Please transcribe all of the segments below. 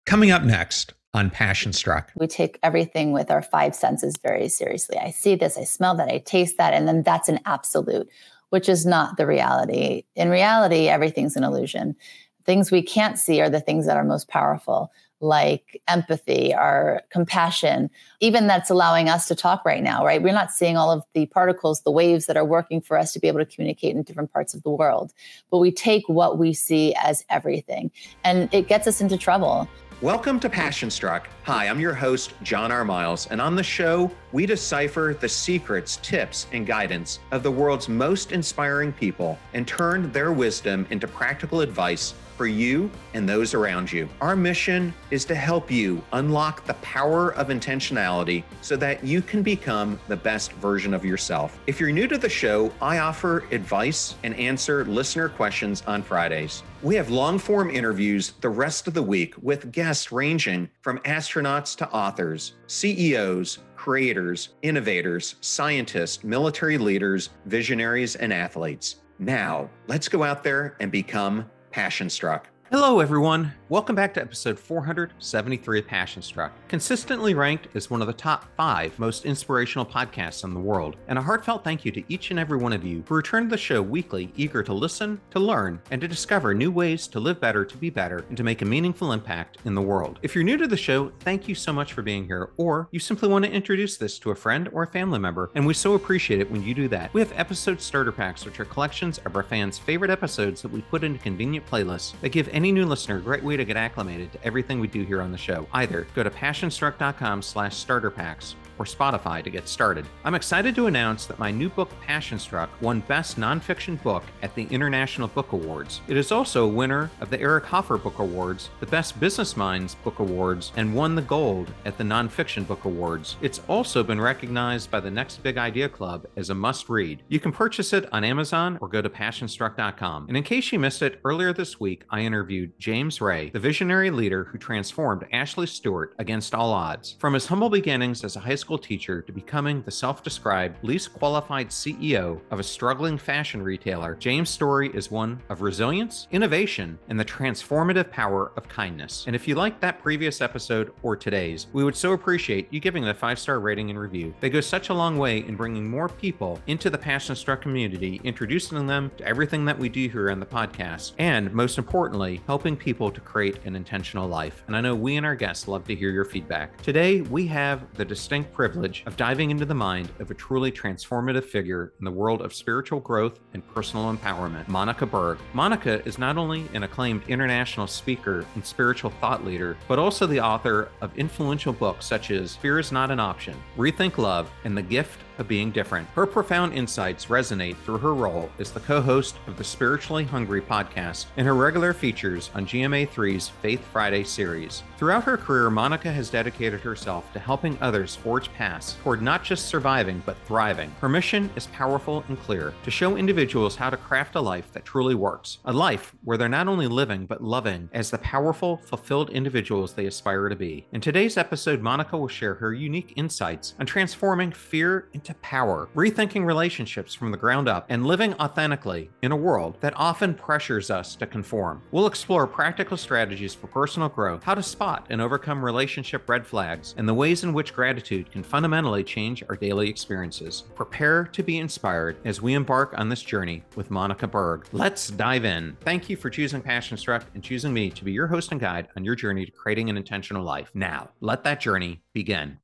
Coming up next on Passion Struck. We take everything with our five senses very seriously. I see this, I smell that, I taste that, and then that's an absolute, which is not the reality. In reality, everything's an illusion. Things we can't see are the things that are most powerful, like empathy, our compassion, even that's allowing us to talk right now, right? We're not seeing all of the particles, the waves that are working for us to be able to communicate in different parts of the world. But we take what we see as everything, and it gets us into trouble. Welcome to Passion Struck. Hi, I'm your host, John R. Miles, and on the show, we decipher the secrets, tips, and guidance of the world's most inspiring people and turn their wisdom into practical advice for you and those around you. Our mission is to help you unlock the power of intentionality so that you can become the best version of yourself. If you're new to the show, I offer advice and answer listener questions on Fridays. We have long-form interviews the rest of the week with guests ranging from astronauts to authors, CEOs, creators, innovators, scientists, military leaders, visionaries, and athletes. Now, let's go out there and become Passion Struck. Hello, everyone. Welcome back to episode 473 of Passion Struck, consistently ranked as one of the top 5 most inspirational podcasts in the world. And a heartfelt thank you to each and every one of you who return to the show weekly, eager to listen, to learn, and to discover new ways to live better, to be better, and to make a meaningful impact in the world. If you're new to the show, thank you so much for being here, or you simply want to introduce this to a friend or a family member, and we so appreciate it when you do that. We have episode starter packs, which are collections of our fans' favorite episodes that we put into convenient playlists that give any new listener a great way to get acclimated to everything we do here on the show. Either go to passionstruck.com/starter packs or Spotify to get started. I'm excited to announce that my new book, Passion Struck, won Best Nonfiction Book at the International Book Awards. It is also a winner of the Eric Hoffer Book Awards, the Best Business Minds Book Awards, and won the gold at the Nonfiction Book Awards. It's also been recognized by the Next Big Idea Club as a must-read. You can purchase it on Amazon or go to passionstruck.com. And in case you missed it, earlier this week, I interviewed James Ray, the visionary leader who transformed Ashley Stewart against all odds. From his humble beginnings as a high school teacher to becoming the self-described least qualified CEO of a struggling fashion retailer, James' story is one of resilience, innovation, and the transformative power of kindness. And if you liked that previous episode or today's, we would so appreciate you giving it a 5-star rating and review. They go such a long way in bringing more people into the Passion Struck community, introducing them to everything that we do here on the podcast, and most importantly, helping people to create an intentional life. And I know we and our guests love to hear your feedback. Today, we have the distinct privilege of diving into the mind of a truly transformative figure in the world of spiritual growth and personal empowerment, Monica Berg. Monica is not only an acclaimed international speaker and spiritual thought leader, but also the author of influential books such as Fear is Not an Option, Rethink Love, and The Gift of Being Different. Her profound insights resonate through her role as the co-host of the Spiritually Hungry podcast and her regular features on GMA3's Faith Friday series. Throughout her career, Monica has dedicated herself to helping others forge paths toward not just surviving, but thriving. Her mission is powerful and clear: to show individuals how to craft a life that truly works, a life where they're not only living, but loving as the powerful, fulfilled individuals they aspire to be. In today's episode, Monica will share her unique insights on transforming fear into power, rethinking relationships from the ground up, and living authentically in a world that often pressures us to conform. We'll explore practical strategies for personal growth, how to spot and overcome relationship red flags, and the ways in which gratitude can fundamentally change our daily experiences. Prepare to be inspired as we embark on this journey with Monica Berg. Let's dive in. Thank you for choosing Passion Struck and choosing me to be your host and guide on your journey to creating an intentional life. Now, let that journey begin.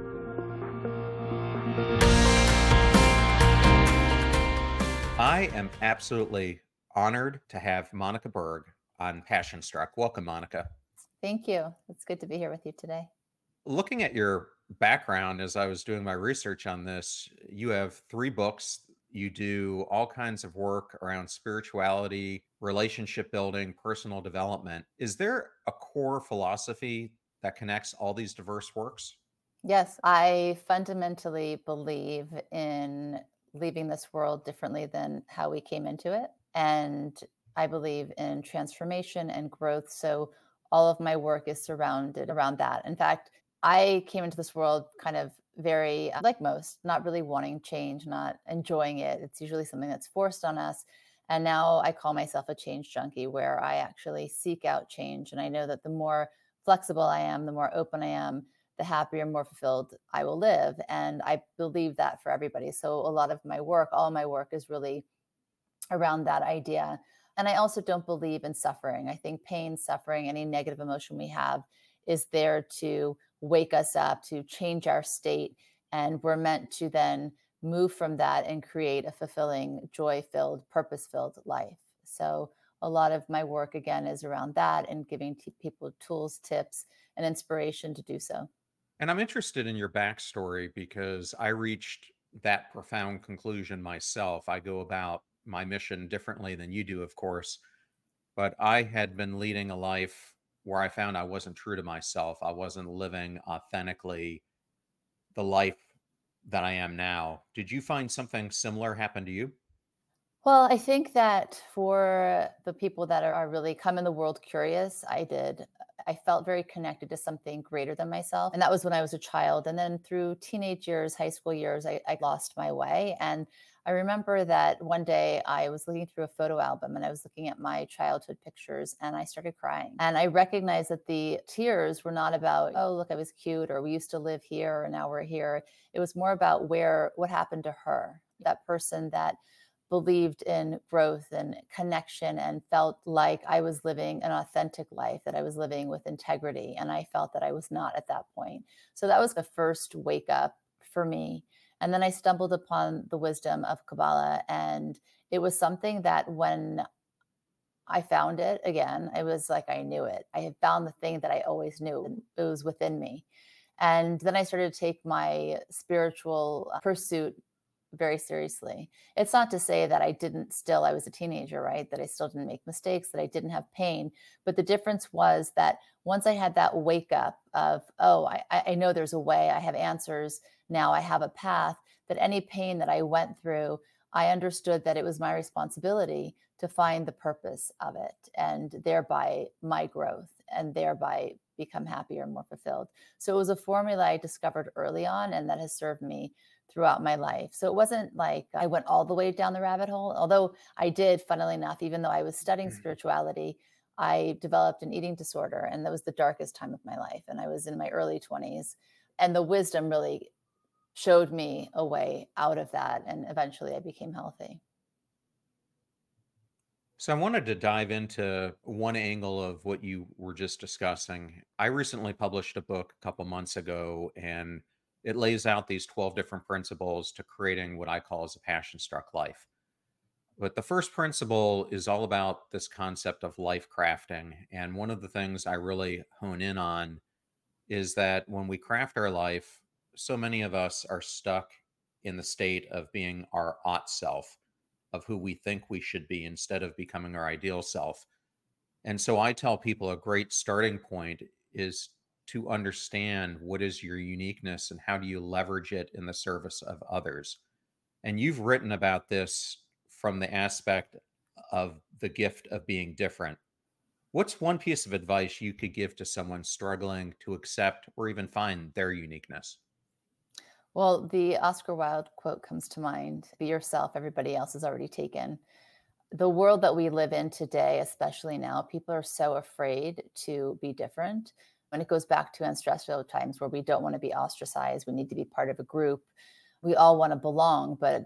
I am absolutely honored to have Monica Berg on Passion Struck. Welcome, Monica. Thank you. It's good to be here with you today. Looking at your background as I was doing my research on this, you have 3 books. You do all kinds of work around spirituality, relationship building, personal development. Is there a core philosophy that connects all these diverse works? Yes, I fundamentally believe in leaving this world differently than how we came into it. And I believe in transformation and growth. So all of my work is surrounded around that. In fact, I came into this world kind of very, like most, not really wanting change, not enjoying it. It's usually something that's forced on us. And now I call myself a change junkie, where I actually seek out change. And I know that the more flexible I am, the more open I am, the happier, more fulfilled I will live. And I believe that for everybody. So a lot of my work, all my work is really around that idea. And I also don't believe in suffering. I think pain, suffering, any negative emotion we have is there to wake us up, to change our state. And we're meant to then move from that and create a fulfilling, joy filled, purpose filled life. So a lot of my work, again, is around that and giving people tools, tips, and inspiration to do so. And I'm interested in your backstory because I reached that profound conclusion myself. I go about my mission differently than you do, of course, but I had been leading a life where I found I wasn't true to myself. I wasn't living authentically the life that I am now. Did you find something similar happen to you? Well, I think that for the people that are really come in the world curious, I did. I felt very connected to something greater than myself. And that was when I was a child. And then through teenage years, high school years, I lost my way. And I remember that one day I was looking through a photo album and I was looking at my childhood pictures and I started crying. And I recognized that the tears were not about, oh, look, I was cute, or we used to live here, or now we're here. It was more about what happened to her, that person that believed in growth and connection and felt like I was living an authentic life, that I was living with integrity. And I felt that I was not at that point. So that was the first wake up for me. And then I stumbled upon the wisdom of Kabbalah. And it was something that when I found it again, it was like I knew it. I had found the thing that I always knew, and it was within me. And then I started to take my spiritual pursuit very seriously. It's not to say that I was a teenager, right? That I still didn't make mistakes, that I didn't have pain. But the difference was that once I had that wake up of, oh, I know there's a way, I have answers, now I have a path, that any pain that I went through, I understood that it was my responsibility to find the purpose of it and thereby my growth and thereby become happier and more fulfilled. So it was a formula I discovered early on and that has served me throughout my life. So it wasn't like I went all the way down the rabbit hole, although I did, funnily enough, even though I was studying spirituality, I developed an eating disorder. And that was the darkest time of my life. And I was in my early 20s. And the wisdom really showed me a way out of that. And eventually I became healthy. So I wanted to dive into one angle of what you were just discussing. I recently published a book a couple months ago, and it lays out these 12 different principles to creating what I call as a passion struck life. But the first principle is all about this concept of life crafting. And one of the things I really hone in on is that when we craft our life, so many of us are stuck in the state of being our ought self, of who we think we should be instead of becoming our ideal self. And so I tell people a great starting point is to understand what is your uniqueness and how do you leverage it in the service of others. And you've written about this from the aspect of the gift of being different. What's one piece of advice you could give to someone struggling to accept or even find their uniqueness? Well, the Oscar Wilde quote comes to mind: be yourself, everybody else is already taken. The world that we live in today, especially now, people are so afraid to be different. And it goes back to ancestral times where we don't want to be ostracized. We need to be part of a group. We all want to belong, but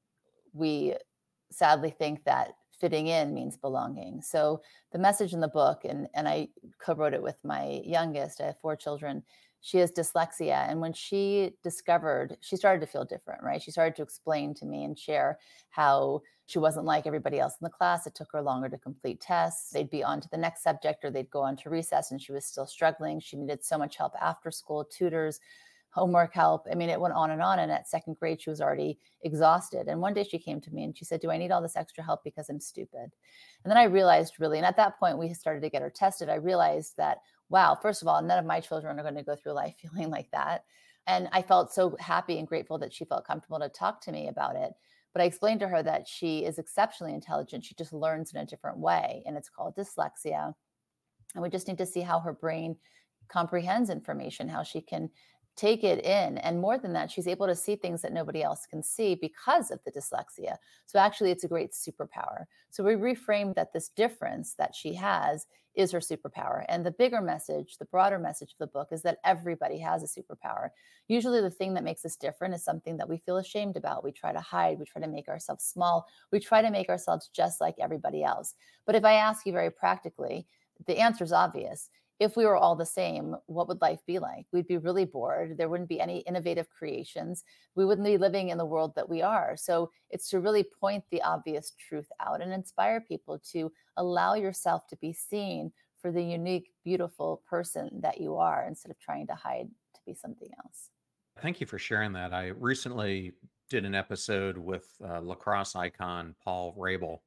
we sadly think that fitting in means belonging. So the message in the book, and I co-wrote it with my youngest, I have 4 children. She has dyslexia. And when she started to feel different, right? She started to explain to me and share how she wasn't like everybody else in the class. It took her longer to complete tests. They'd be on to the next subject or they'd go on to recess and she was still struggling. She needed so much help after school, tutors, homework help. I mean, it went on. And at 2nd grade, she was already exhausted. And one day she came to me and she said, do I need all this extra help because I'm stupid? And then I realized really, and at that point we started to get her tested. I realized that, wow, first of all, none of my children are going to go through life feeling like that. And I felt so happy and grateful that she felt comfortable to talk to me about it. But I explained to her that she is exceptionally intelligent. She just learns in a different way. And it's called dyslexia. And we just need to see how her brain comprehends information, how she can take it in. And more than that, she's able to see things that nobody else can see because of the dyslexia. So actually, it's a great superpower. So we reframe that this difference that she has is her superpower. And the bigger message, the broader message of the book is that everybody has a superpower. Usually the thing that makes us different is something that we feel ashamed about. We try to hide, we try to make ourselves small, we try to make ourselves just like everybody else. But if I ask you very practically, the answer is obvious. If we were all the same, what would life be like? We'd be really bored. There wouldn't be any innovative creations. We wouldn't be living in the world that we are. So it's to really point the obvious truth out and inspire people to allow yourself to be seen for the unique, beautiful person that you are instead of trying to hide to be something else. Thank you for sharing that. I recently did an episode with lacrosse icon Paul Rabel.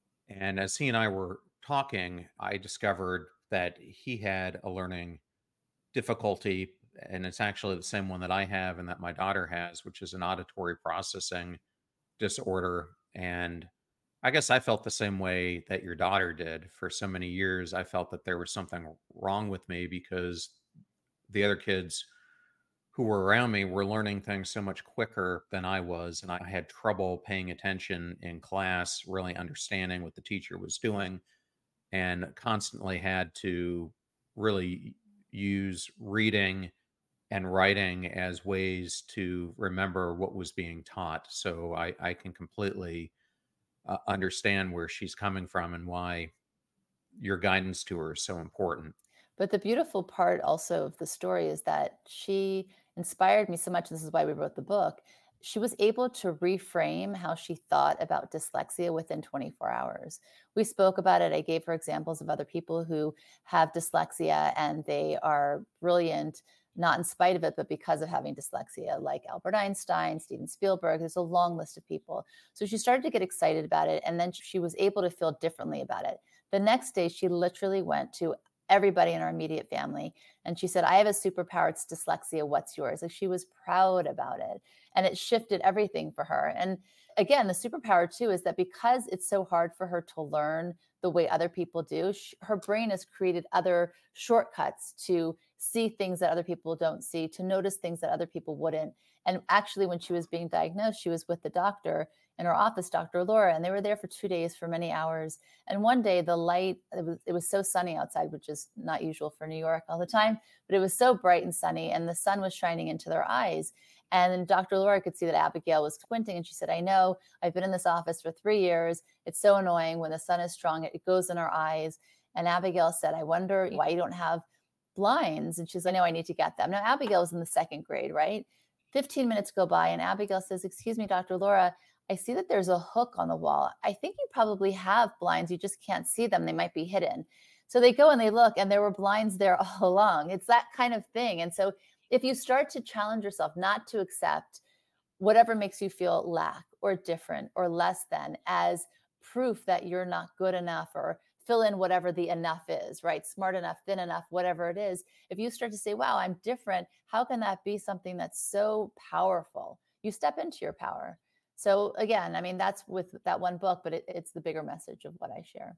And as he and I were talking, I discovered that he had a learning difficulty, and it's actually the same one that I have and that my daughter has, which is an auditory processing disorder. And I guess I felt the same way that your daughter did. For so many years, I felt that there was something wrong with me because the other kids who were around me were learning things so much quicker than I was. And I had trouble paying attention in class, really understanding what the teacher was doing, and constantly had to really use reading and writing as ways to remember what was being taught. So I can completely understand where she's coming from and why your guidance to her is so important. But the beautiful part also of the story is that she inspired me so much. This is why we wrote the book. She was able to reframe how she thought about dyslexia within 24 hours. We spoke about it. I gave her examples of other people who have dyslexia and they are brilliant, not in spite of it, but because of having dyslexia, like Albert Einstein, Steven Spielberg. There's a long list of people. So she started to get excited about it. And then she was able to feel differently about it. The next day, she literally went to everybody in our immediate family. And she said, I have a superpower. It's dyslexia. What's yours? Like, she was proud about it. And it shifted everything for her. And again, the superpower too is that because it's so hard for her to learn the way other people do, her brain has created other shortcuts to see things that other people don't see, to notice things that other people wouldn't. And actually, when she was being diagnosed, she was with the doctor in her office, Dr. Laura, and they were there for 2 days for many hours. And one day the light, it was so sunny outside, which is not usual for New York all the time, but it was so bright and sunny and the sun was shining into their eyes. And then Dr. Laura could see that Abigail was squinting, and she said, I know, I've been in this office for 3 years. It's so annoying when the sun is strong, it goes in our eyes. And Abigail said, I wonder why you don't have blinds. And she's like, I know, I need to get them. Now, Abigail was in the second grade, right? 15 minutes go by and Abigail says, excuse me, Dr. Laura, I see that there's a hook on the wall. I think you probably have blinds. You just can't see them. They might be hidden. So they go and they look, and there were blinds there all along. It's that kind of thing. And so if you start to challenge yourself not to accept whatever makes you feel lack or different or less than as proof that you're not good enough, or fill in whatever the enough is, right? Smart enough, thin enough, whatever it is. If you start to say, wow, I'm different, how can that be something that's so powerful? You step into your power. So again, I mean, that's with that one book, but it's the bigger message of what I share.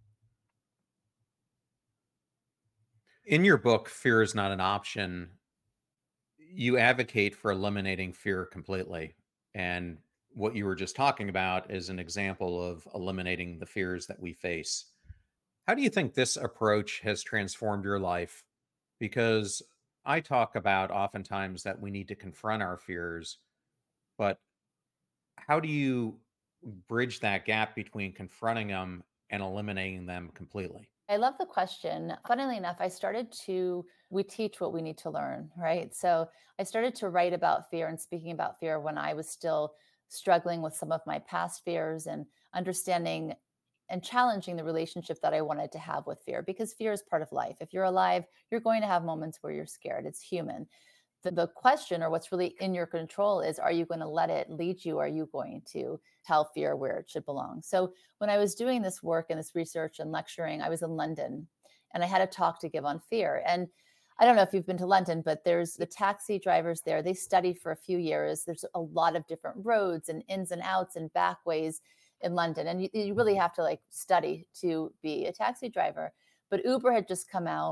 In your book, Fear is Not an Option, you advocate for eliminating fear completely. And what you were just talking about is an example of eliminating the fears that we face. How do you think this approach has transformed your life? Because I talk about oftentimes that we need to confront our fears, but how do you bridge that gap between confronting them and eliminating them completely? I love the question. Funnily enough, we teach what we need to learn, right? So I started to write about fear and speaking about fear when I was still struggling with some of my past fears and understanding and challenging the relationship that I wanted to have with fear, because fear is part of life. If you're alive, you're going to have moments where you're scared. It's human. The question, or what's really in your control, is, are you going to let it lead you? Are you going to tell fear where it should belong? So when I was doing this work and this research and lecturing, I was in London and I had a talk to give on fear. And I don't know if you've been to London, but there's the taxi drivers there. They study for a few years. There's a lot of different roads and ins and outs and back ways in London. And you really have to study to be a taxi driver. But Uber had just come out.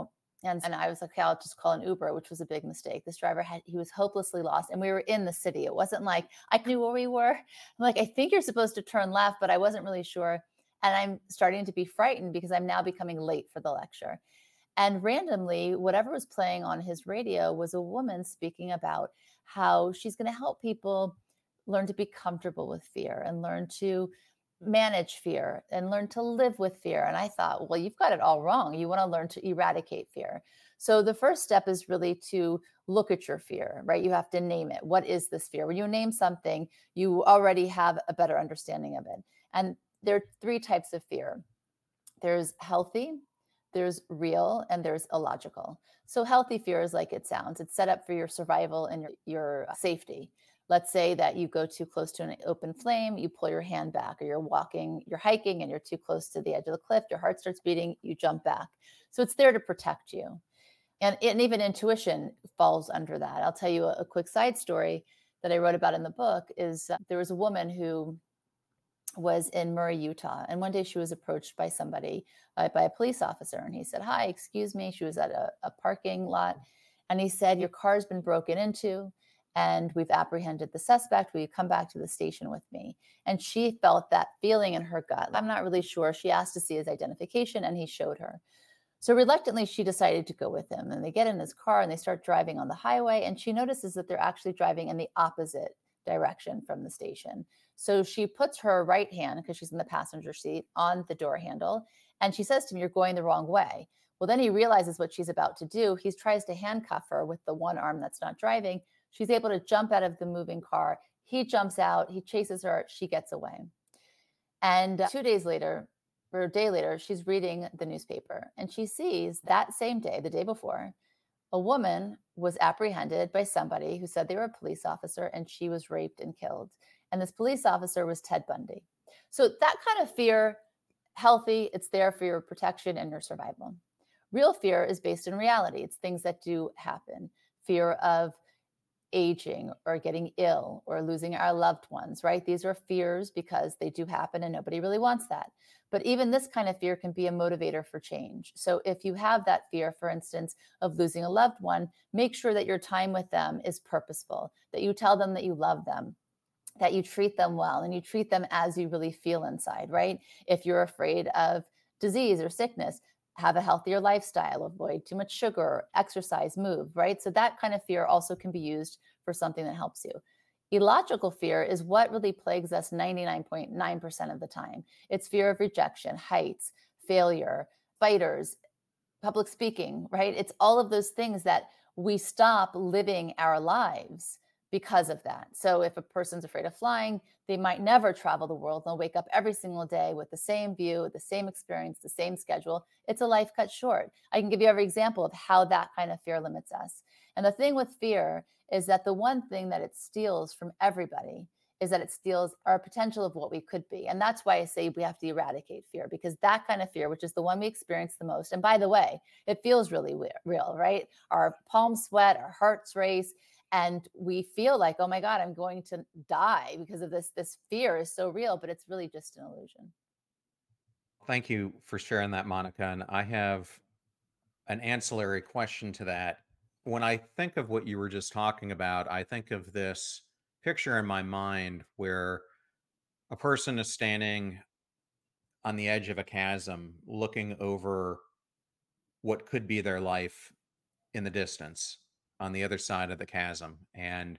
And I was like, okay, I'll just call an Uber, which was a big mistake. This driver he was hopelessly lost. And we were in the city. It wasn't like I knew where we were. I'm like, I think you're supposed to turn left, but I wasn't really sure. And I'm starting to be frightened because I'm now becoming late for the lecture. And randomly, whatever was playing on his radio was a woman speaking about how she's going to help people learn to be comfortable with fear and learn to manage fear and learn to live with fear. And I thought, well, you've got it all wrong. You want to learn to eradicate fear. So the first step is really to look at your fear, right? You have to name it. What is this fear? When you name something, you already have a better understanding of it. And there are three types of fear. There's healthy, there's real, and there's illogical. So healthy fear is like it sounds. It's set up for your survival and your safety. Let's say that you go too close to an open flame, you pull your hand back, or you're hiking and you're too close to the edge of the cliff, your heart starts beating, you jump back. So it's there to protect you. And even intuition falls under that. I'll tell you a quick side story that I wrote about in the book is there was a woman who was in Murray, Utah. And one day she was approached by somebody, by a police officer. And he said, hi, excuse me. She was at a parking lot. And he said, your car's been broken into and we've apprehended the suspect. Will you come back to the station with me? And she felt that feeling in her gut. I'm not really sure. She asked to see his identification and he showed her. So reluctantly, she decided to go with him. And they get in his car and they start driving on the highway. And she notices that they're actually driving in the opposite direction from the station. So she puts her right hand, because she's in the passenger seat, on the door handle. And she says to him, you're going the wrong way. Well, then he realizes what she's about to do. He tries to handcuff her with the one arm that's not driving. She's able to jump out of the moving car. He jumps out. He chases her. She gets away. And 2 days later, or a day later, she's reading the newspaper. And she sees that same day, the day before, a woman was apprehended by somebody who said they were a police officer, and she was raped and killed. And this police officer was Ted Bundy. So that kind of fear, healthy, it's there for your protection and your survival. Real fear is based in reality. It's things that do happen. Fear of aging or getting ill or losing our loved ones, right? These are fears because they do happen and nobody really wants that. But even this kind of fear can be a motivator for change. So if you have that fear, for instance, of losing a loved one, make sure that your time with them is purposeful, that you tell them that you love them, that you treat them well, and you treat them as you really feel inside, right? If you're afraid of disease or sickness, have a healthier lifestyle, avoid too much sugar, exercise, move, right? So that kind of fear also can be used for something that helps you. Illogical fear is what really plagues us 99.9% of the time. It's fear of rejection, heights, failure, spiders, public speaking, right? It's all of those things that we stop living our lives because of that. So if a person's afraid of flying, they might never travel the world. They'll wake up every single day with the same view, the same experience, the same schedule. It's a life cut short. I can give you every example of how that kind of fear limits us. And the thing with fear is that the one thing that it steals from everybody is that it steals our potential of what we could be. And that's why I say we have to eradicate fear, because that kind of fear, which is the one we experience the most, and by the way, it feels really real, right? Our palms sweat, our hearts race, and we feel like, oh my God, I'm going to die because of this. This fear is so real, but it's really just an illusion. Thank you for sharing that, Monica. And I have an ancillary question to that. When I think of what you were just talking about, I think of this picture in my mind where a person is standing on the edge of a chasm, looking over what could be their life in the distance on the other side of the chasm. And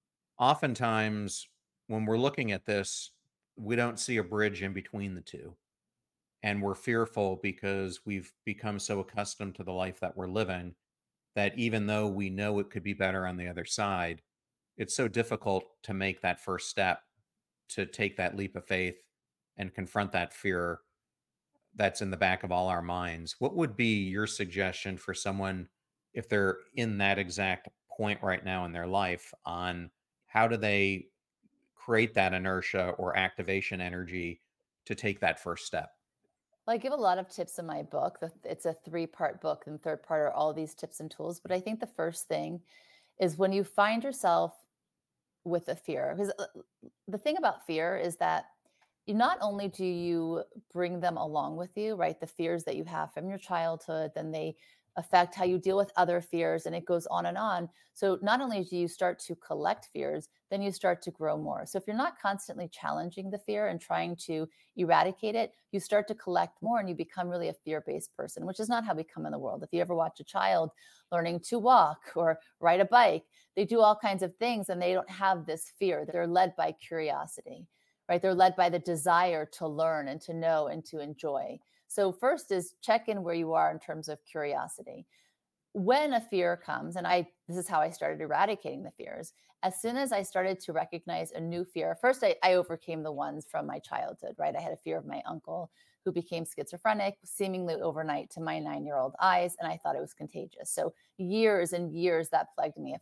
oftentimes, when we're looking at this, we don't see a bridge in between the two. And we're fearful because we've become so accustomed to the life that we're living that even though we know it could be better on the other side, it's so difficult to make that first step, to take that leap of faith and confront that fear that's in the back of all our minds. What would be your suggestion for someone if they're in that exact point right now in their life on how do they create that inertia or activation energy to take that first step? Well, I give a lot of tips in my book. It's a 3-part book, and the third part are all these tips and tools. But I think the first thing is when you find yourself with a fear, because the thing about fear is that not only do you bring them along with you, right? The fears that you have from your childhood, then they affect how you deal with other fears, and it goes on and on. So not only do you start to collect fears, then you start to grow more. So if you're not constantly challenging the fear and trying to eradicate it, you start to collect more and you become really a fear-based person, which is not how we come in the world. If you ever watch a child learning to walk or ride a bike, they do all kinds of things and they don't have this fear. They're led by curiosity, right? They're led by the desire to learn and to know and to enjoy. So first is check in where you are in terms of curiosity. When a fear comes, and this is how I started eradicating the fears. As soon as I started to recognize a new fear, first I overcame the ones from my childhood, right? I had a fear of my uncle who became schizophrenic seemingly overnight to my 9-year-old eyes, and I thought it was contagious. So years and years that plagued me.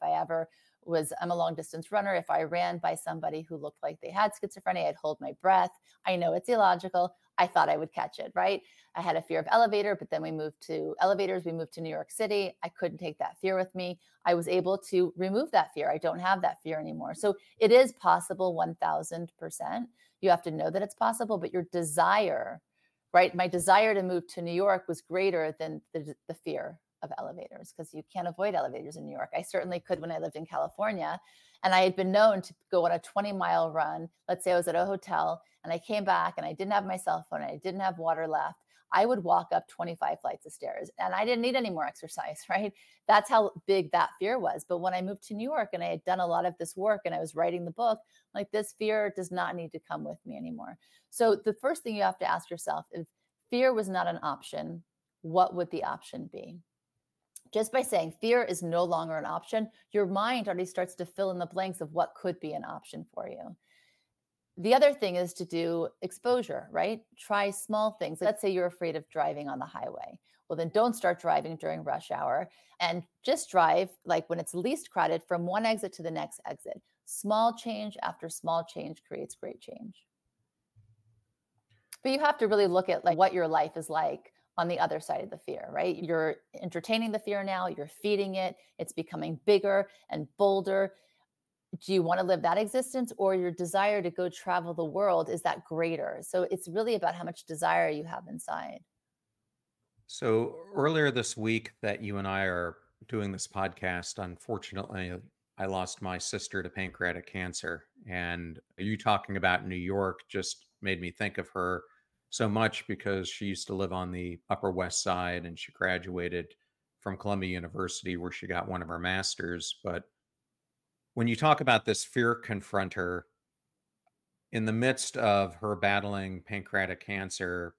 I'm a long distance runner. If I ran by somebody who looked like they had schizophrenia, I'd hold my breath. I know it's illogical. I thought I would catch it, right? I had a fear of elevator, but then we moved to elevators. We moved to New York City. I couldn't take that fear with me. I was able to remove that fear. I don't have that fear anymore. So it is possible 1000%. You have to know that it's possible, but your desire, right? My desire to move to New York was greater than the fear of elevators, because you can't avoid elevators in New York. I certainly could when I lived in California. And I had been known to go on a 20-mile run. Let's say I was at a hotel and I came back and I didn't have my cell phone and I didn't have water left. I would walk up 25 flights of stairs and I didn't need any more exercise, right? That's how big that fear was. But when I moved to New York and I had done a lot of this work and I was writing the book, like, this fear does not need to come with me anymore. So the first thing you have to ask yourself, if fear was not an option, what would the option be? Just by saying fear is no longer an option, your mind already starts to fill in the blanks of what could be an option for you. The other thing is to do exposure, right? Try small things. Let's say you're afraid of driving on the highway. Well, then don't start driving during rush hour and just drive like when it's least crowded from one exit to the next exit. Small change after small change creates great change. But you have to really look at like what your life is like on the other side of the fear, right? You're entertaining the fear now, you're feeding it, it's becoming bigger and bolder. Do you want to live that existence, or your desire to go travel the world, is that greater? So it's really about how much desire you have inside. So earlier this week that you and I are doing this podcast, unfortunately, I lost my sister to pancreatic cancer. And you talking about New York just made me think of her so much, because she used to live on the Upper West Side and she graduated from Columbia University where she got one of her masters. But when you talk about this fear confronter, in the midst of her battling pancreatic cancer,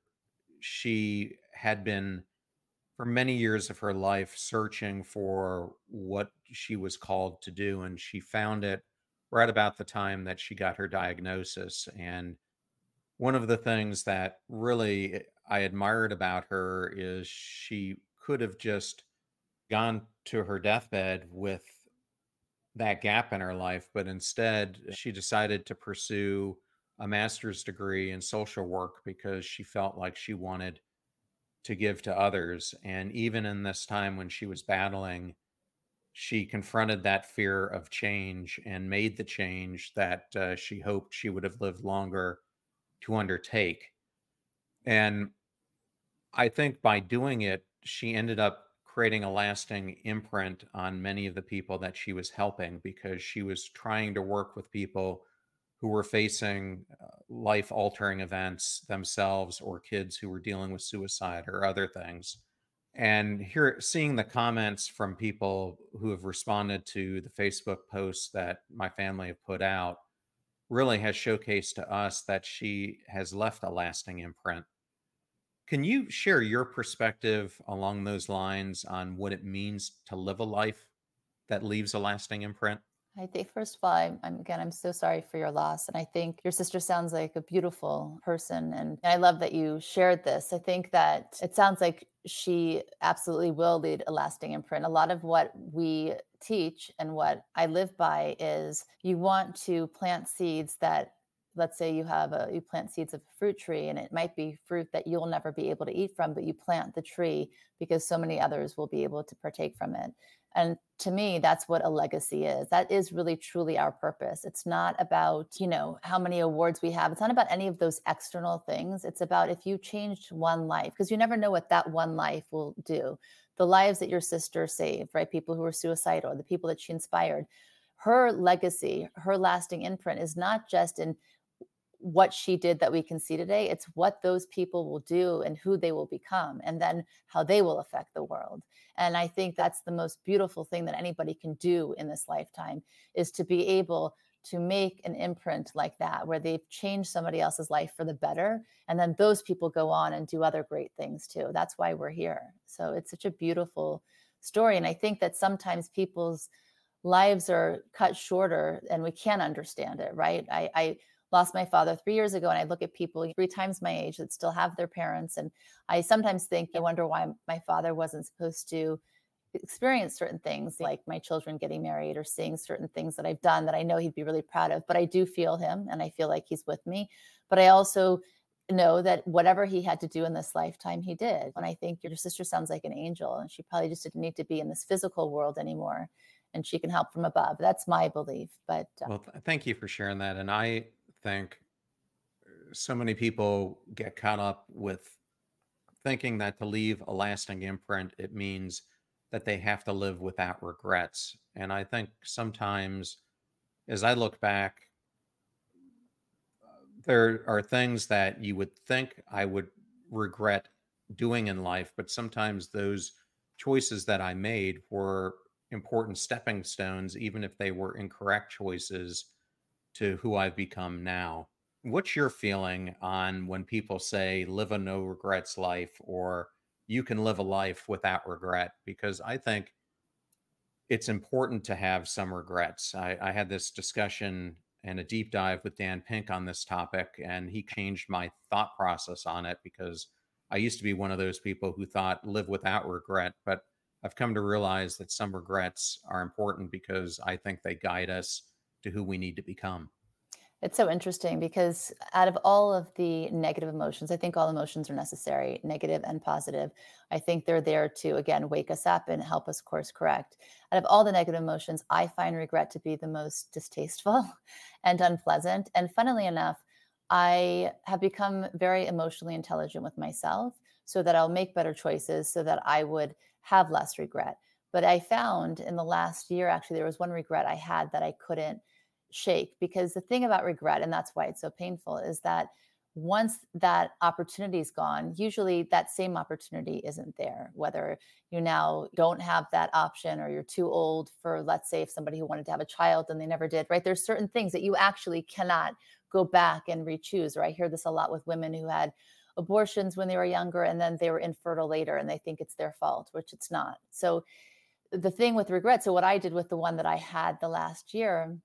she had been for many years of her life searching for what she was called to do. And she found it right about the time that she got her diagnosis. And one of the things that really I admired about her is she could have just gone to her deathbed with that gap in her life, but instead she decided to pursue a master's degree in social work because she felt like she wanted to give to others. And even in this time when she was battling, she confronted that fear of change and made the change that she hoped she would have lived longer to undertake. And I think by doing it, she ended up creating a lasting imprint on many of the people that she was helping, because she was trying to work with people who were facing life altering events themselves, or kids who were dealing with suicide or other things. And here, seeing the comments from people who have responded to the Facebook posts that my family have put out really has showcased to us that she has left a lasting imprint. Can you share your perspective along those lines on what it means to live a life that leaves a lasting imprint? I think, first of all, I'm so sorry for your loss. And I think your sister sounds like a beautiful person. And I love that you shared this. I think that it sounds like she absolutely will lead a lasting imprint. A lot of what we teach and what I live by is you want to plant seeds that, let's say you plant seeds of a fruit tree, and it might be fruit that you'll never be able to eat from, but you plant the tree because so many others will be able to partake from it. And to me, that's what a legacy is. That is really truly our purpose. It's not about, how many awards we have. It's not about any of those external things. It's about if you changed one life, because you never know what that one life will do. the lives that your sister saved, right? People who were suicidal, the people that she inspired. Her legacy, her lasting imprint is not just in what she did that we can see today. It's what those people will do and who they will become, and then how they will affect the world. And I think that's the most beautiful thing that anybody can do in this lifetime, is to be able to make an imprint like that, where they've changed somebody else's life for the better. And then those people go on and do other great things too. That's why we're here. So it's such a beautiful story. And I think that sometimes people's lives are cut shorter and we can't understand it, right? I lost my father 3 years ago, and I look at people 3 times my age that still have their parents. And I sometimes think, I wonder why my father wasn't supposed to experience certain things, like my children getting married or seeing certain things that I've done that I know he'd be really proud of. But I do feel him and I feel like he's with me. But I also know that whatever he had to do in this lifetime, he did. And I think your sister sounds like an angel, and she probably just didn't need to be in this physical world anymore, and she can help from above. That's my belief. But Well, thank you for sharing that. And I think so many people get caught up with thinking that to leave a lasting imprint, it means that they have to live without regrets. And I think sometimes, as I look back, there are things that you would think I would regret doing in life, but sometimes those choices that I made were important stepping stones, even if they were incorrect choices to who I've become now. What's your feeling on when people say live a no regrets life, or you can live a life without regret? Because I think it's important to have some regrets. I had this discussion and a deep dive with Dan Pink on this topic, and he changed my thought process on it, because I used to be one of those people who thought live without regret. But I've come to realize that some regrets are important because I think they guide us to who we need to become. it's so interesting because out of all of the negative emotions, I think all emotions are necessary, negative and positive. I think they're there to, again, wake us up and help us course correct. Out of all the negative emotions, I find regret to be the most distasteful and unpleasant. And funnily enough, I have become very emotionally intelligent with myself so that I'll make better choices so that I would have less regret. But I found in the last year, actually, there was one regret I had that I couldn't shake, because the thing about regret, and that's why it's so painful, is that once that opportunity is gone, usually that same opportunity isn't there, whether you now don't have that option or you're too old for, let's say, if somebody who wanted to have a child and they never did, right? There's certain things that you actually cannot go back and re-choose. Or I hear this a lot with women who had abortions when they were younger and then they were infertile later and they think it's their fault, which it's not. So the thing with regret, so what I did with the one that I had the last year,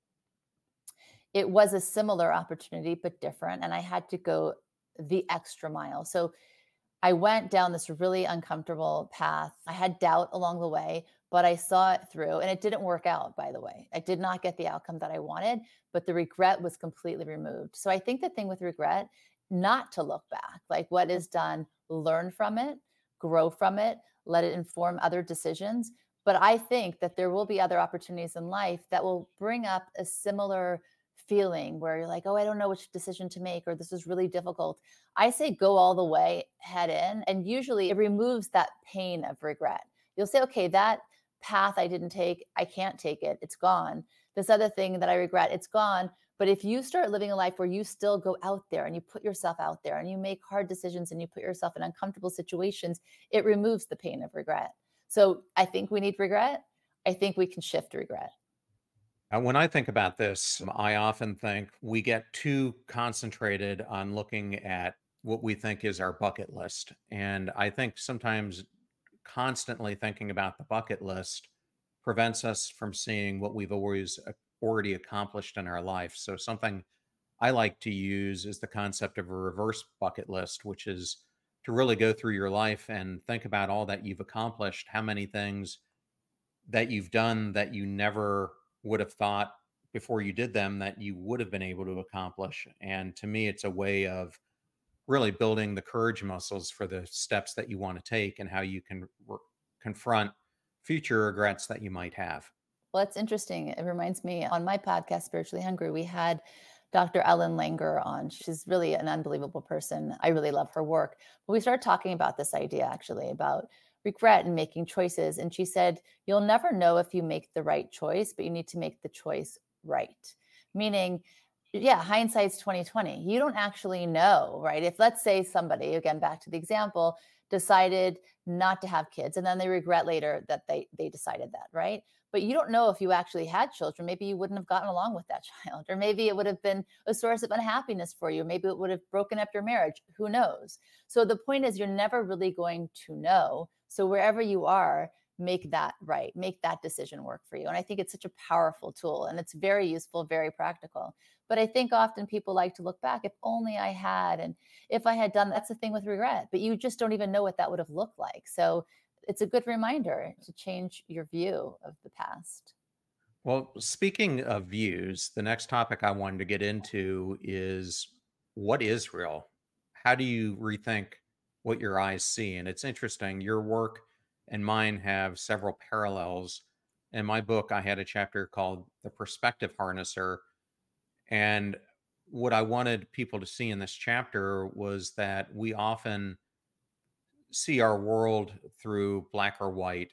it was a similar opportunity, but different. And I had to go the extra mile. So I went down this really uncomfortable path. I had doubt along the way, but I saw it through, and it didn't work out, by the way. I did not get the outcome that I wanted, but the regret was completely removed. So I think the thing with regret, not to look back, like what is done, learn from it, grow from it, let it inform other decisions. But I think that there will be other opportunities in life that will bring up a similar feeling where you're like, oh, I don't know which decision to make, or this is really difficult. I say go all the way, head in. And usually it removes that pain of regret. You'll say, okay, that path I didn't take, I can't take it. It's gone. This other thing that I regret, it's gone. But if you start living a life where you still go out there and you put yourself out there and you make hard decisions and you put yourself in uncomfortable situations, it removes the pain of regret. So I think we need regret. I think we can shift regret. When I think about this, I often think we get too concentrated on looking at what we think is our bucket list. And I think sometimes constantly thinking about the bucket list prevents us from seeing what we've always already accomplished in our life. So, something I like to use is the concept of a reverse bucket list, which is to really go through your life and think about all that you've accomplished, how many things that you've done that you never would have thought before you did them that you would have been able to accomplish. And to me, it's a way of really building the courage muscles for the steps that you want to take and how you can confront future regrets that you might have. Well, it's interesting. It reminds me, on my podcast, Spiritually Hungry, we had Dr. Ellen Langer on. She's really an unbelievable person. I really love her work. But we started talking about this idea, actually, about regret in making choices. And she said, you'll never know if you make the right choice, but you need to make the choice right. Meaning, yeah, hindsight's 2020. You don't actually know, right? If let's say somebody, again, back to the example, decided not to have kids and then they regret later that they decided that, right? But you don't know if you actually had children. Maybe you wouldn't have gotten along with that child, or maybe it would have been a source of unhappiness for you. Maybe it would have broken up your marriage. Who knows? So the point is, you're never really going to know. So wherever you are, make that right, make that decision work for you. And I think it's such a powerful tool, and it's very useful, very practical. But I think often people like to look back, if only I had, and if I had done, that's the thing with regret, but you just don't even know what that would have looked like. So it's a good reminder to change your view of the past. Well, speaking of views, the next topic I wanted to get into is what is real? How do you rethink what your eyes see? And it's interesting, your work and mine have several parallels. In my book, I had a chapter called The Perspective Harnesser. And what I wanted people to see in this chapter was that we often see our world through black or white,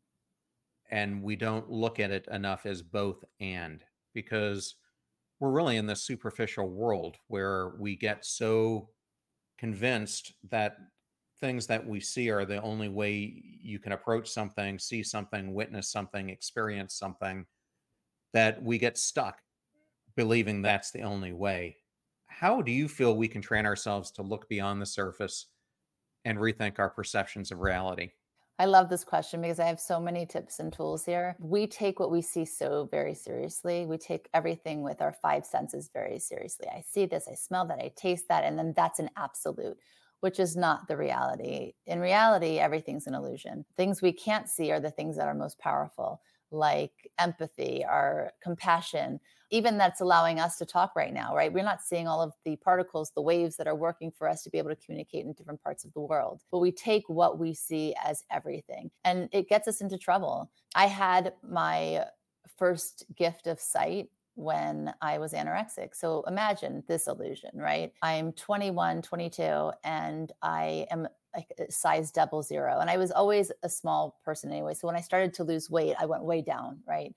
and we don't look at it enough as both and, because we're really in this superficial world where we get so convinced that things that we see are the only way you can approach something, see something, witness something, experience something, that we get stuck believing that's the only way. How do you feel we can train ourselves to look beyond the surface and rethink our perceptions of reality? I love this question because I have so many tips and tools here. We take what we see so very seriously. We take everything with our five senses very seriously. I see this, I smell that, I taste that, and then that's an absolute, which is not the reality. In reality, everything's an illusion. Things we can't see are the things that are most powerful, like empathy, our compassion, even that's allowing us to talk right now, right? We're not seeing all of the particles, the waves that are working for us to be able to communicate in different parts of the world. But we take what we see as everything, and it gets us into trouble. I had my first gift of sight when I was anorexic. So imagine this illusion, right? I'm 21, 22, and I am like size 00. And I was always a small person anyway. So when I started to lose weight, I went way down, right?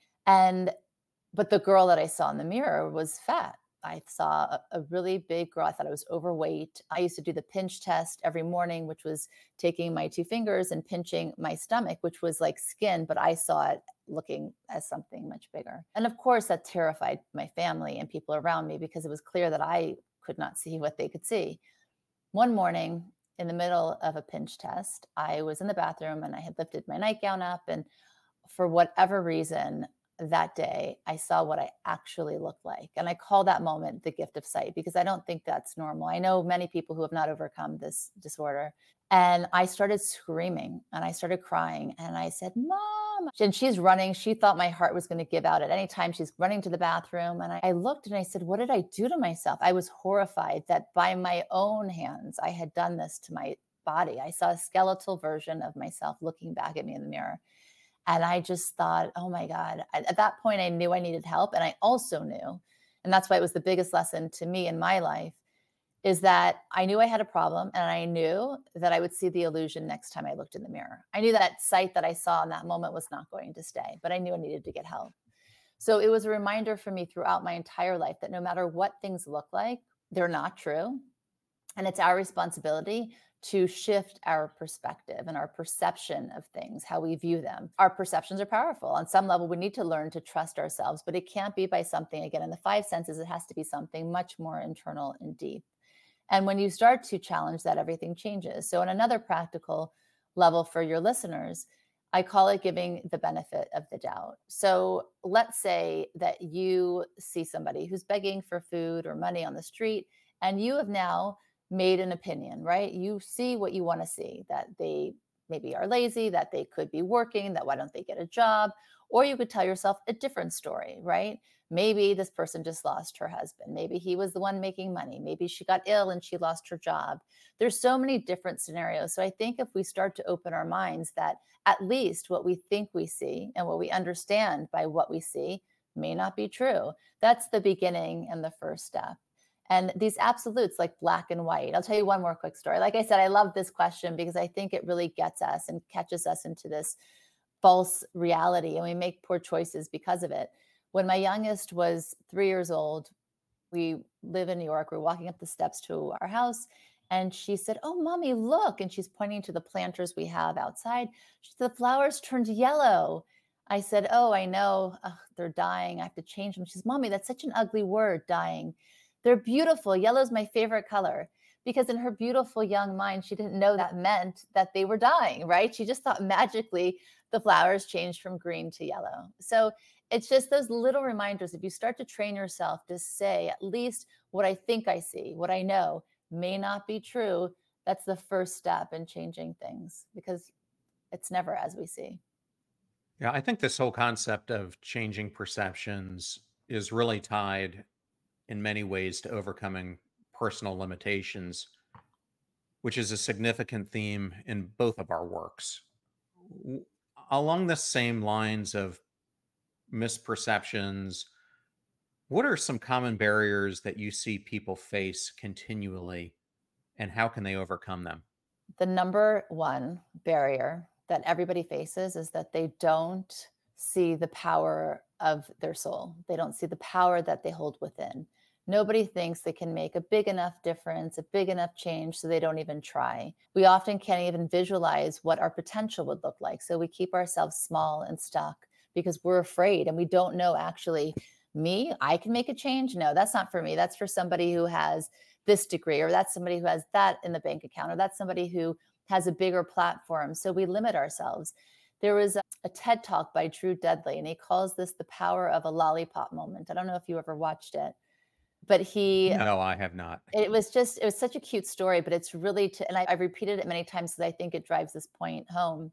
But the girl that I saw in the mirror was fat. I saw a really big girl. I thought I was overweight. I used to do the pinch test every morning, which was taking my two fingers and pinching my stomach, which was like skin, but I saw it looking as something much bigger. And of course, that terrified my family and people around me because it was clear that I could not see what they could see. One morning, in the middle of a pinch test, I was in the bathroom and I had lifted my nightgown up. And for whatever reason, that day, I saw what I actually looked like. And I call that moment the gift of sight because I don't think that's normal. I know many people who have not overcome this disorder. And I started screaming and I started crying and I said, Mom. And she's running. She thought my heart was going to give out at any time. She's running to the bathroom. And I looked and I said, what did I do to myself? I was horrified that by my own hands, I had done this to my body. I saw a skeletal version of myself looking back at me in the mirror. And I just thought, oh my God, at that point, I knew I needed help. And I also knew, and that's why it was the biggest lesson to me in my life, is that I knew I had a problem and I knew that I would see the illusion next time I looked in the mirror. I knew that sight that I saw in that moment was not going to stay, but I knew I needed to get help. So it was a reminder for me throughout my entire life that no matter what things look like, they're not true. And it's our responsibility to shift our perspective and our perception of things, how we view them. Our perceptions are powerful. On some level, we need to learn to trust ourselves, but it can't be by something, again, in the five senses, it has to be something much more internal and deep. And when you start to challenge that, everything changes. So on another practical level for your listeners, I call it giving the benefit of the doubt. So let's say that you see somebody who's begging for food or money on the street, and you have now made an opinion, right? You see what you want to see, that they maybe are lazy, that they could be working, that why don't they get a job? Or you could tell yourself a different story, right? Maybe this person just lost her husband. Maybe he was the one making money. Maybe she got ill and she lost her job. There's so many different scenarios. So I think if we start to open our minds that at least what we think we see and what we understand by what we see may not be true, that's the beginning and the first step. And these absolutes, like black and white. I'll tell you one more quick story. Like I said, I love this question because I think it really gets us and catches us into this false reality, and we make poor choices because of it. When my youngest was 3 years old, we live in New York. We're walking up the steps to our house, and she said, "Oh, mommy, look." And she's pointing to the planters we have outside. She said, "The flowers turned yellow." I said, "Oh, I know. Ugh, they're dying. I have to change them." She says, "Mommy, that's such an ugly word, dying. They're beautiful. Yellow's my favorite color." Because in her beautiful young mind, she didn't know that meant that they were dying, right? She just thought magically the flowers changed from green to yellow. So it's just those little reminders. If you start to train yourself to say, at least what I think I see, what I know may not be true, that's the first step in changing things, because it's never as we see. Yeah, I think this whole concept of changing perceptions is really tied in many ways to overcoming personal limitations, which is a significant theme in both of our works. W- Along the same lines of misperceptions, what are some common barriers that you see people face continually, and how can they overcome them? The number one barrier that everybody faces is that they don't see the power of their soul. They don't see the power that they hold within. Nobody thinks they can make a big enough difference, a big enough change, so they don't even try. We often can't even visualize what our potential would look like. So we keep ourselves small and stuck because we're afraid and we don't know actually, me, I can make a change. No, that's not for me. That's for somebody who has this degree, or that's somebody who has that in the bank account, or that's somebody who has a bigger platform. So we limit ourselves. There was a TED talk by Drew Dudley, and he calls this the power of a lollipop moment. I don't know if you ever watched it, but No, I have not. it was such a cute story, but it's really, and I've repeated it many times because I think it drives this point home.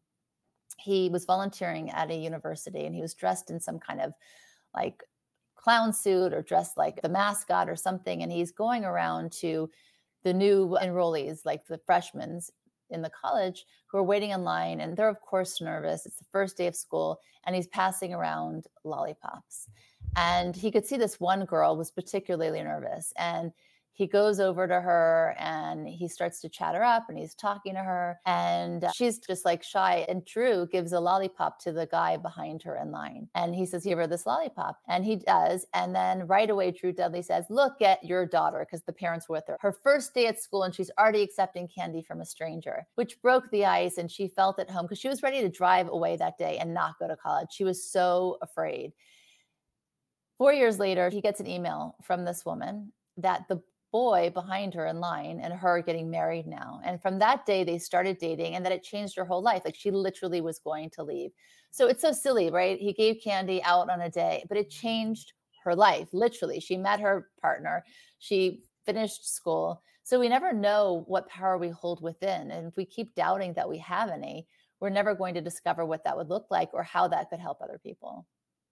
He was volunteering at a university and he was dressed in some kind of like clown suit or dressed like the mascot or something. And he's going around to the new enrollees, like the freshmen in the college who are waiting in line. And they're, of course, nervous. It's the first day of school. And he's passing around lollipops. And he could see this one girl was particularly nervous. And he goes over to her and he starts to chat her up and he's talking to her. And she's just like shy. And Drew gives a lollipop to the guy behind her in line. And he says, "Give her this lollipop." And he does. And then right away, Drew Dudley says, "Look at your daughter," because the parents were with her. Her first day at school and she's already accepting candy from a stranger, which broke the ice. And she felt at home because she was ready to drive away that day and not go to college. She was so afraid. 4 years later, he gets an email from this woman that the boy behind her in line and her getting married now. And from that day, they started dating, and that it changed her whole life. Like she literally was going to leave. So it's so silly, right? He gave candy out on a day, but it changed her life. Literally, she met her partner. She finished school. So we never know what power we hold within. And if we keep doubting that we have any, we're never going to discover what that would look like or how that could help other people.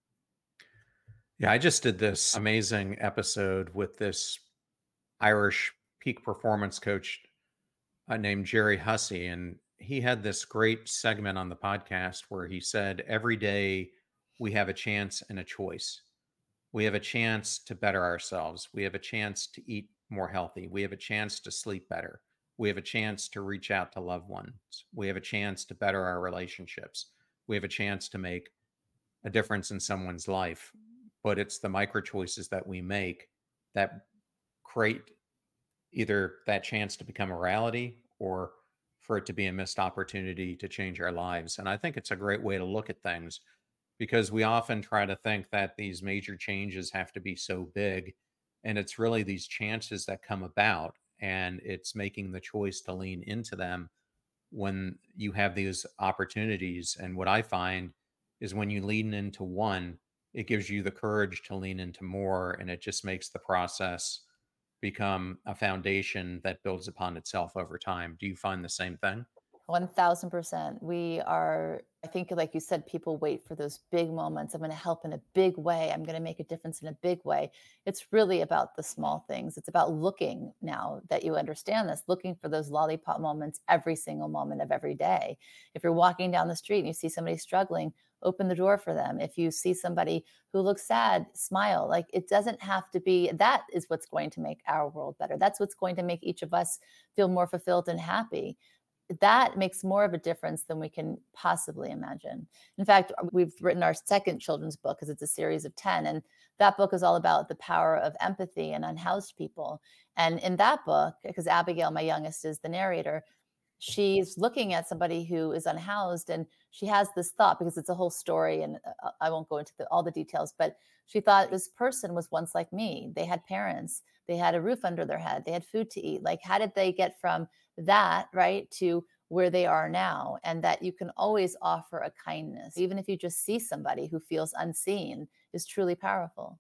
Yeah, I just did this amazing episode with this Irish peak performance coach named Jerry Hussey. And he had this great segment on the podcast where he said, every day we have a chance and a choice. We have a chance to better ourselves. We have a chance to eat more healthy. We have a chance to sleep better. We have a chance to reach out to loved ones. We have a chance to better our relationships. We have a chance to make a difference in someone's life. But it's the micro choices that we make that create either that chance to become a reality or for it to be a missed opportunity to change our lives. And I think it's a great way to look at things because we often try to think that these major changes have to be so big. And it's really these chances that come about, and it's making the choice to lean into them when you have these opportunities. And what I find is when you lean into one, it gives you the courage to lean into more, and it just makes the process become a foundation that builds upon itself over time. Do you find the same thing? 1000%. We are, I think, like you said, people wait for those big moments. I'm going to help in a big way. I'm going to make a difference in a big way. It's really about the small things. It's about looking, now that you understand this, looking for those lollipop moments every single moment of every day. If you're walking down the street and you see somebody struggling, open the door for them. If you see somebody who looks sad, smile. Like, it doesn't have to be, that is what's going to make our world better. That's what's going to make each of us feel more fulfilled and happy. That makes more of a difference than we can possibly imagine. In fact, we've written our second children's book, because it's a series of 10. And that book is all about the power of empathy and unhoused people. And in that book, because Abigail, my youngest, is the narrator, she's looking at somebody who is unhoused, and she has this thought, because it's a whole story, and I won't go into all the details, but she thought, this person was once like me. They had parents, they had a roof under their head, they had food to eat. Like, how did they get from that, right, to where they are now? And that you can always offer a kindness, even if you just see somebody who feels unseen, is truly powerful.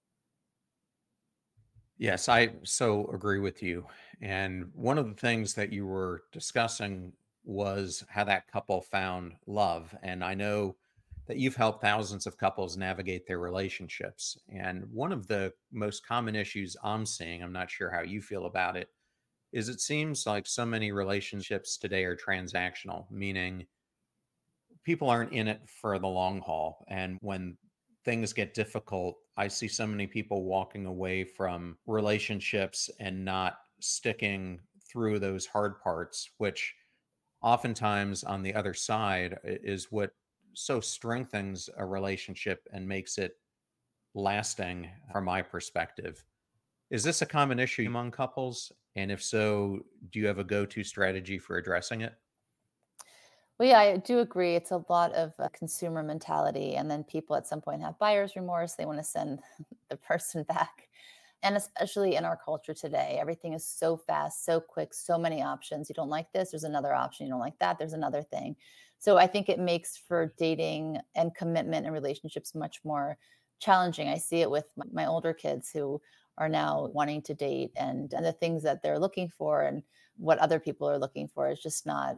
Yes, I so agree with you. And one of the things that you were discussing was how that couple found love. And I know that you've helped thousands of couples navigate their relationships. And one of the most common issues I'm seeing, I'm not sure how you feel about it, is it seems like so many relationships today are transactional, meaning people aren't in it for the long haul. And when things get difficult, I see so many people walking away from relationships and not sticking through those hard parts, which oftentimes on the other side is what so strengthens a relationship and makes it lasting from my perspective. Is this a common issue among couples? And if so, do you have a go to strategy for addressing it? Well, yeah, I do agree. It's a lot of consumer mentality. And then people at some point have buyer's remorse. They want to send the person back. And especially in our culture today, everything is so fast, so quick, so many options. You don't like this, there's another option. You don't like that, there's another thing. So I think it makes for dating and commitment and relationships much more challenging. I see it with my older kids who are now wanting to date, and the things that they're looking for and what other people are looking for is just not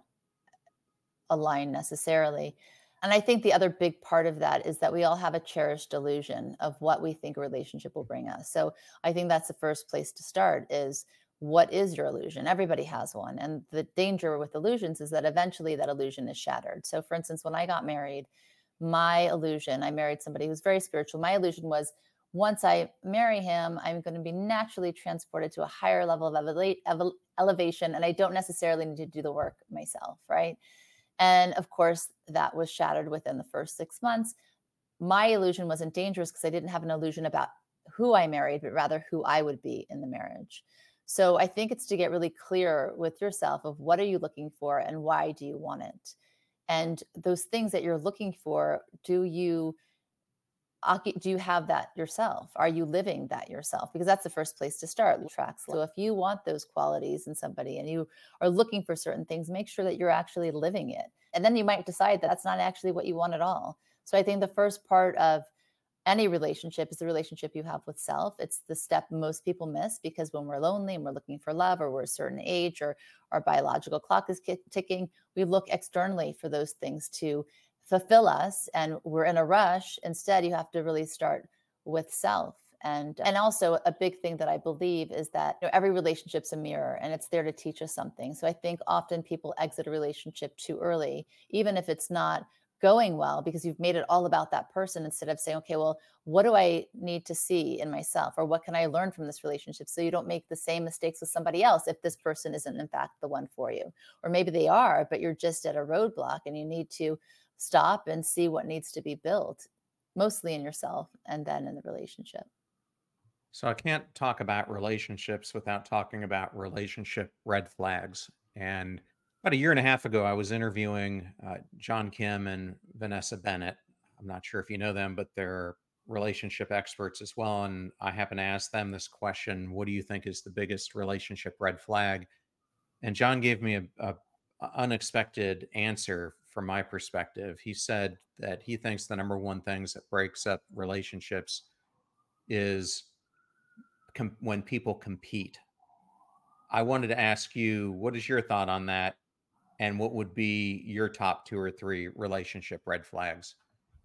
align necessarily. And I think the other big part of that is that we all have a cherished illusion of what we think a relationship will bring us. So I think that's the first place to start is, what is your illusion? Everybody has one. And the danger with illusions is that eventually that illusion is shattered. So for instance, when I got married, my illusion, I married somebody who's very spiritual. My illusion was, once I marry him, I'm going to be naturally transported to a higher level of elevation, and I don't necessarily need to do the work myself, right? And of course, that was shattered within the first 6 months. My illusion wasn't dangerous because I didn't have an illusion about who I married, but rather who I would be in the marriage. So I think it's to get really clear with yourself of, what are you looking for and why do you want it? And those things that you're looking for, do you have that yourself? Are you living that yourself? Because that's the first place to start. So if you want those qualities in somebody and you are looking for certain things, make sure that you're actually living it. And then you might decide that that's not actually what you want at all. So I think the first part of any relationship is the relationship you have with self. It's the step most people miss, because when we're lonely and we're looking for love, or we're a certain age, or our biological clock is ticking, we look externally for those things to fulfill us, and we're in a rush. Instead, you have to really start with self. And also, a big thing that I believe is that, every relationship's a mirror, and it's there to teach us something. So I think often people exit a relationship too early, even if it's not going well, because you've made it all about that person, instead of saying, okay, well, what do I need to see in myself, or what can I learn from this relationship, so you don't make the same mistakes with somebody else if this person isn't in fact the one for you. Or maybe they are, but you're just at a roadblock and you need to stop and see what needs to be built, mostly in yourself and then in the relationship. So I can't talk about relationships without talking about relationship red flags. And about a year and a half ago, I was interviewing John Kim and Vanessa Bennett. I'm not sure if you know them, but they're relationship experts as well. And I happened to ask them this question: what do you think is the biggest relationship red flag? And John gave me a unexpected answer from my perspective. He said that he thinks the number one things that breaks up relationships is when people compete. I wanted to ask you, what is your thought on that? And what would be your top two or three relationship red flags?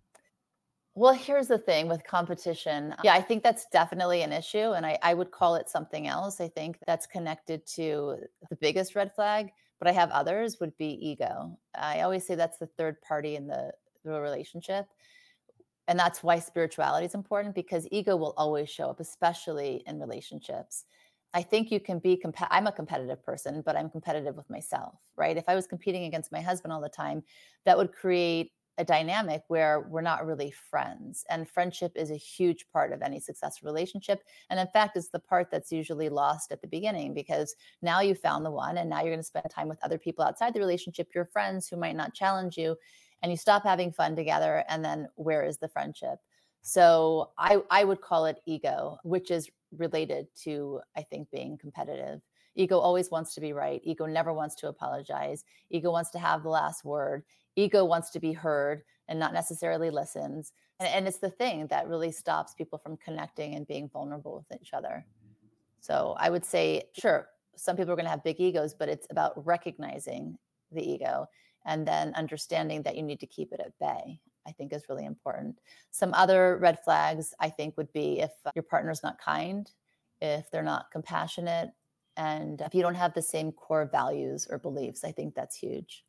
Well, here's the thing with competition. Yeah, I think that's definitely an issue. And I would call it something else. I think that's connected to the biggest red flag, but I have others, would be ego. I always say that's the third party in the relationship. And that's why spirituality is important, because ego will always show up, especially in relationships. I think you can be, I'm a competitive person, but I'm competitive with myself, right? If I was competing against my husband all the time, that would create a dynamic where we're not really friends. And friendship is a huge part of any successful relationship. And in fact, it's the part that's usually lost at the beginning, because now you found the one and now you're going to spend time with other people outside the relationship, your friends who might not challenge you, and you stop having fun together. And then where is the friendship? So I would call it ego, which is related to, I think, being competitive. Ego always wants to be right. Ego never wants to apologize. Ego wants to have the last word. Ego wants to be heard and not necessarily listens. And it's the thing that really stops people from connecting and being vulnerable with each other. So I would say, sure, some people are going to have big egos, but it's about recognizing the ego and then understanding that you need to keep it at bay, I think is really important. Some other red flags, I think, would be if your partner's not kind, if they're not compassionate, and if you don't have the same core values or beliefs. I think that's huge.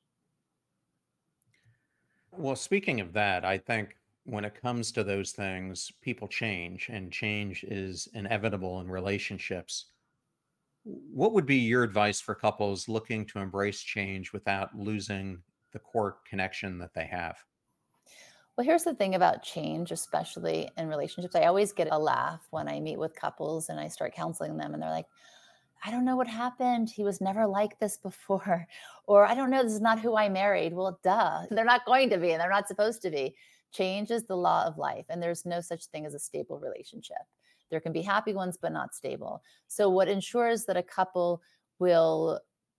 Well, speaking of that, I think when it comes to those things, people change, and change is inevitable in relationships. What would be your advice for couples looking to embrace change without losing the core connection that they have? Well, here's the thing about change, especially in relationships. I always get a laugh when I meet with couples and I start counseling them, and they're like, I don't know what happened. He was never like this before. Or I don't know, this is not who I married. Well, duh. They're not going to be, and they're not supposed to be. Change is the law of life, and there's no such thing as a stable relationship. There can be happy ones, but not stable. So, what ensures that a couple will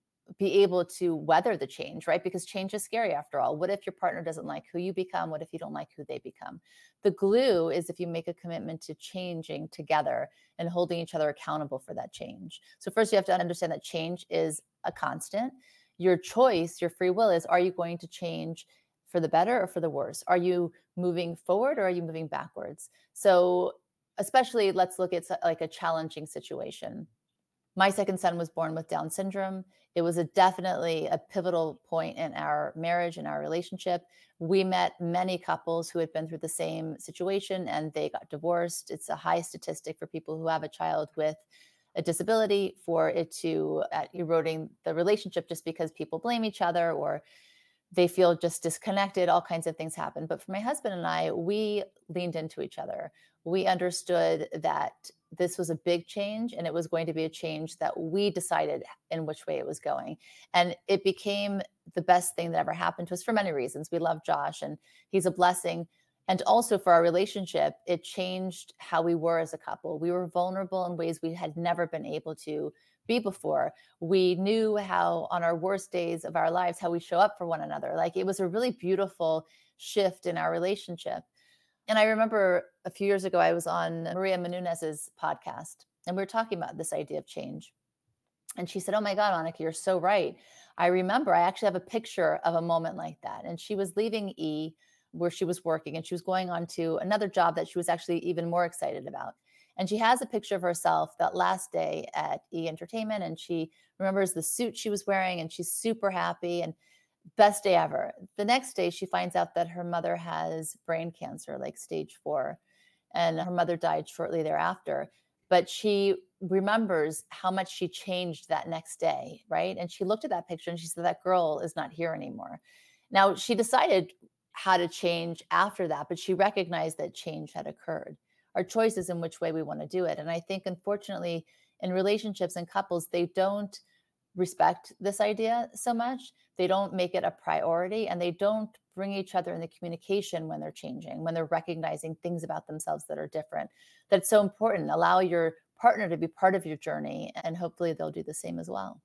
be able to weather the change, right? Because change is scary after all. What if your partner doesn't like who you become? What if you don't like who they become? The glue is if you make a commitment to changing together and holding each other accountable for that change. So first you have to understand that change is a constant. Your choice, your free will is, are you going to change for the better or for the worse? Are you moving forward or are you moving backwards? So especially let's look at like a challenging situation. My second son was born with Down syndrome. It was definitely a pivotal point in our marriage and our relationship. We met many couples who had been through the same situation and they got divorced. It's a high statistic for people who have a child with a disability for it to eroding the relationship, just because people blame each other or they feel just disconnected. All kinds of things happen. But for my husband and I, we leaned into each other. We understood that this was a big change and it was going to be a change that we decided in which way it was going. And it became the best thing that ever happened to us for many reasons. We love Josh and he's a blessing. And also for our relationship, it changed how we were as a couple. We were vulnerable in ways we had never been able to be before. We knew how, on our worst days of our lives, how we show up for one another. Like, it was a really beautiful shift in our relationship. And I remember a few years ago, I was on Maria Menouñez's podcast, and we were talking about this idea of change. And she said, oh my God, Monica, you're so right. I remember I actually have a picture of a moment like that. And she was leaving E, where she was working, and she was going on to another job that she was actually even more excited about. And she has a picture of herself that last day at E Entertainment, and she remembers the suit she was wearing, and she's super happy and best day ever. The next day, she finds out that her mother has brain cancer, like stage 4, and her mother died shortly thereafter. But she remembers how much she changed that next day, right? And she looked at that picture and she said, that girl is not here anymore. Now, she decided how to change after that, but she recognized that change had occurred. Our choice is in which way we want to do it. And I think, unfortunately, in relationships and couples, they don't respect this idea so much. They don't make it a priority, and they don't bring each other in the communication when they're changing, when they're recognizing things about themselves that are different. That's so important. Allow your partner to be part of your journey, and hopefully they'll do the same as well.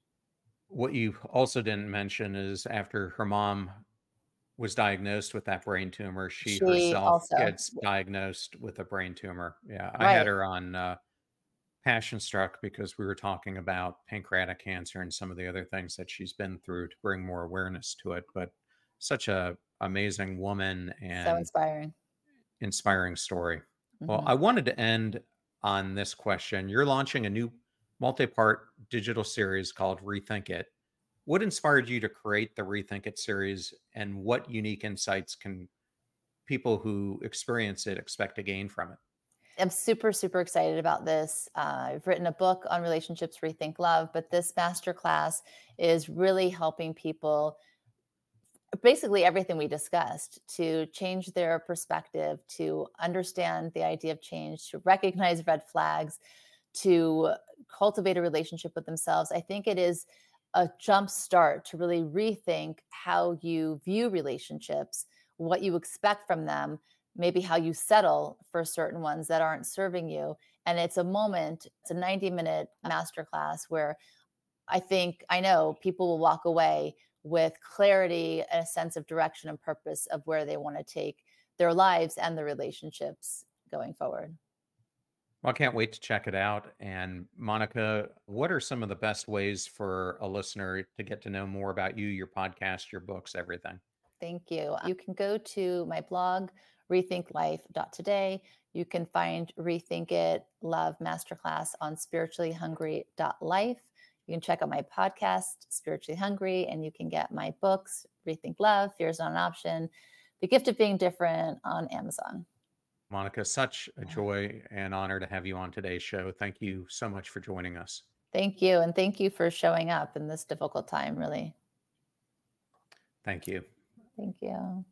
What you also didn't mention is after her mom was diagnosed with that brain tumor, she herself also gets diagnosed with a brain tumor. Yeah, I had Right. her on Passion Struck because we were talking about pancreatic cancer and some of the other things that she's been through to bring more awareness to it. But such a amazing woman So and inspiring. inspiring story. Well, Mhm. I wanted to end on this question. You're launching a new multi-part digital series called Rethink It. What inspired you to create the Rethink It series, and what unique insights can people who experience it expect to gain from it? I'm super, super excited about this. I've written a book on relationships, Rethink Love, but this masterclass is really helping people, basically everything we discussed, to change their perspective, to understand the idea of change, to recognize red flags, to cultivate a relationship with themselves. I think it is a jump start to really rethink how you view relationships, what you expect from them, maybe how you settle for certain ones that aren't serving you. And it's a 90-minute masterclass where I know people will walk away with clarity and a sense of direction and purpose of where they want to take their lives and their relationships going forward. Well, I can't wait to check it out. And Monica, what are some of the best ways for a listener to get to know more about you, your podcast, your books, everything? Thank you. You can go to my blog, rethinklife.today. You can find Rethink It Love Masterclass on spirituallyhungry.life. You can check out my podcast, Spiritually Hungry, and you can get my books, Rethink Love, Fear is Not an Option, The Gift of Being Different, on Amazon. Monica, such a joy and honor to have you on today's show. Thank you so much for joining us. Thank you. And thank you for showing up in this difficult time, really. Thank you. Thank you.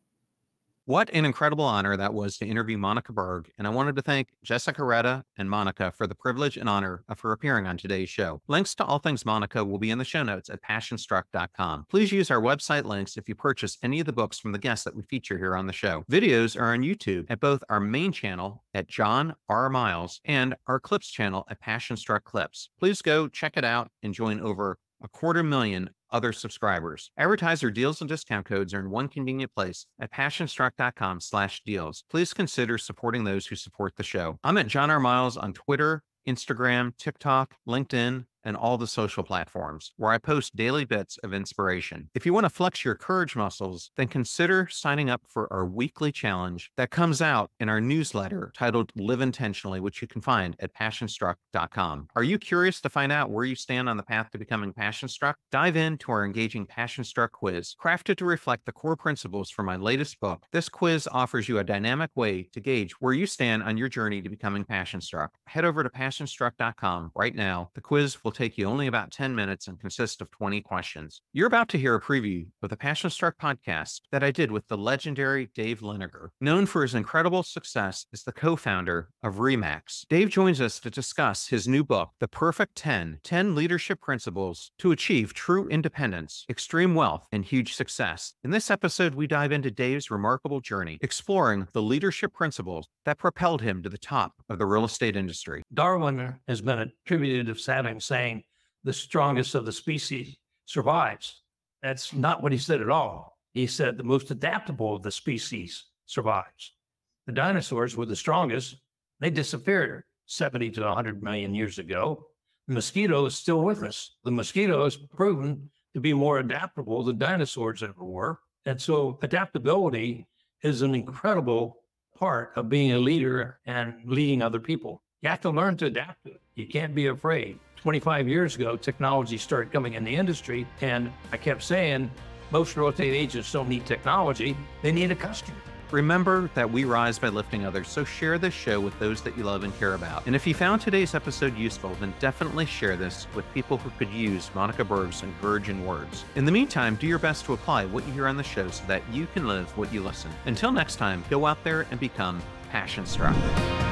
What an incredible honor that was to interview Monica Berg. And I wanted to thank Jessica Retta and Monica for the privilege and honor of her appearing on today's show. Links to all things Monica will be in the show notes at passionstruck.com. Please use our website links if you purchase any of the books from the guests that we feature here on the show. Videos are on YouTube at both our main channel at John R. Miles and our Clips channel at Passion Struck Clips. Please go check it out and join over 250,000 other subscribers. Advertiser deals and discount codes are in one convenient place at passionstruck.com/deals. Please consider supporting those who support the show. I'm at John R. Miles on Twitter, Instagram, TikTok, LinkedIn, and all the social platforms where I post daily bits of inspiration. If you want to flex your courage muscles, then consider signing up for our weekly challenge that comes out in our newsletter titled Live Intentionally, which you can find at passionstruck.com. Are you curious to find out where you stand on the path to becoming passion-struck? Dive into our engaging Passion-Struck quiz, crafted to reflect the core principles from my latest book. This quiz offers you a dynamic way to gauge where you stand on your journey to becoming passion-struck. Head over to passionstruck.com right now. The quiz will take you only about 10 minutes and consist of 20 questions. You're about to hear a preview of the Passion Struck podcast that I did with the legendary Dave Liniger. Known for his incredible success as the co-founder of Remax, Dave joins us to discuss his new book, The Perfect 10 Leadership Principles to Achieve True Independence, Extreme Wealth, and Huge Success. In this episode, we dive into Dave's remarkable journey, exploring the leadership principles that propelled him to the top of the real estate industry. Darwin has been attributed to saying the strongest of the species survives. That's not what he said at all. He said the most adaptable of the species survives. The dinosaurs were the strongest. They disappeared 70 to 100 million years ago. The mosquito is still with us. The mosquito has proven to be more adaptable than dinosaurs ever were. And so adaptability is an incredible part of being a leader and leading other people. You have to learn to adapt to it. You can't be afraid. 25 years ago, technology started coming in the industry, and I kept saying, most real estate agents don't need technology, they need a customer. Remember that we rise by lifting others, so share this show with those that you love and care about. And if you found today's episode useful, then definitely share this with people who could use Monica Berg's encouraging words. In the meantime, do your best to apply what you hear on the show so that you can live what you listen. Until next time, go out there and become passion-struck.